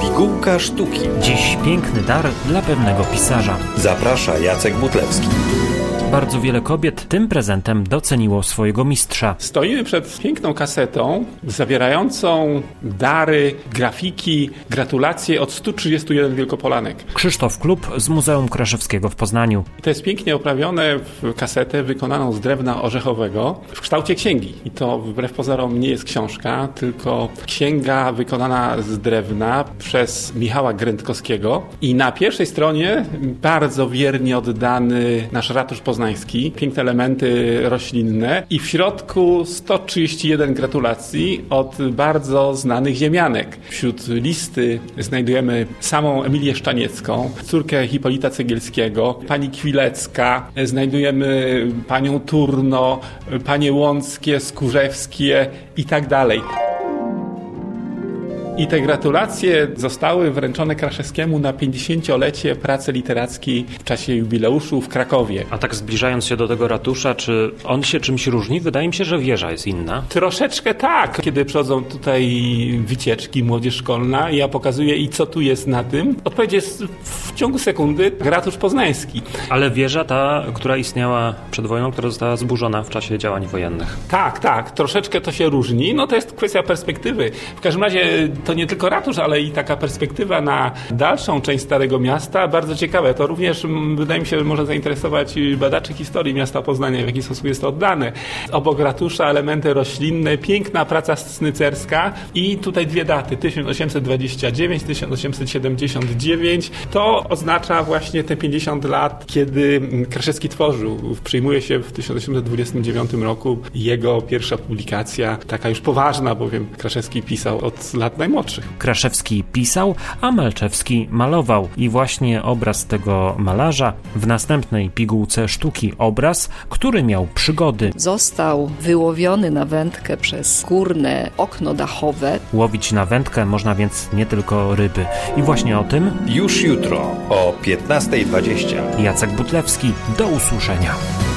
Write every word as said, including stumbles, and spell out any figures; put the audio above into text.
Pigułka sztuki. Dziś piękny dar dla pewnego pisarza. Zaprasza Jacek Butlewski. Bardzo wiele kobiet tym prezentem doceniło swojego mistrza. Stoimy przed piękną kasetą zawierającą dary, grafiki, gratulacje od stu trzydziestu jeden Wielkopolanek. Krzysztof Klub z Muzeum Kraszewskiego w Poznaniu. To jest pięknie oprawione w kasetę wykonaną z drewna orzechowego w kształcie księgi. I to wbrew pozorom nie jest książka, tylko księga wykonana z drewna przez Michała Grętkowskiego. I na pierwszej stronie bardzo wiernie oddany nasz ratusz poznański. Piękne elementy roślinne i w środku sto trzydzieści jeden gratulacji od bardzo znanych ziemianek. Wśród listy znajdujemy samą Emilię Szczaniecką, córkę Hipolita Cegielskiego, pani Kwilecka, znajdujemy panią Turno, panie Łąckie, Skórzewskie i tak dalej. I te gratulacje zostały wręczone Kraszewskiemu na pięćdziesięciolecie pracy literackiej w czasie jubileuszu w Krakowie. A tak zbliżając się do tego ratusza, czy on się czymś różni? Wydaje mi się, że wieża jest inna. Troszeczkę tak. Kiedy przychodzą tutaj wycieczki, młodzież szkolna i ja pokazuję i co tu jest na tym, odpowiedź jest w ciągu sekundy ratusz poznański. Ale wieża ta, która istniała przed wojną, która została zburzona w czasie działań wojennych. Tak, tak. Troszeczkę to się różni. No to jest kwestia perspektywy. W każdym razie to nie tylko ratusz, ale i taka perspektywa na dalszą część Starego Miasta. Bardzo ciekawe. To również, wydaje mi się, że może zainteresować badaczy historii miasta Poznania, w jaki sposób jest to oddane. Obok ratusza elementy roślinne, piękna praca snycerska i tutaj dwie daty, tysiąc osiemset dwadzieścia dziewięć tysiąc osiemset siedemdziesiąt dziewięć. To oznacza właśnie te pięćdziesiąt lat, kiedy Kraszewski tworzył. Przyjmuje się w tysiąc osiemset dwudziestym dziewiątym roku jego pierwsza publikacja, taka już poważna, bowiem Kraszewski pisał od lat najmłodszych. Kraszewski pisał, a Malczewski malował. I właśnie obraz tego malarza w następnej pigułce sztuki obraz, który miał przygody. Został wyłowiony na wędkę przez górne okno dachowe. Łowić na wędkę można więc nie tylko ryby. I właśnie o tym już jutro o piętnasta dwadzieścia. Jacek Butlewski. Do usłyszenia.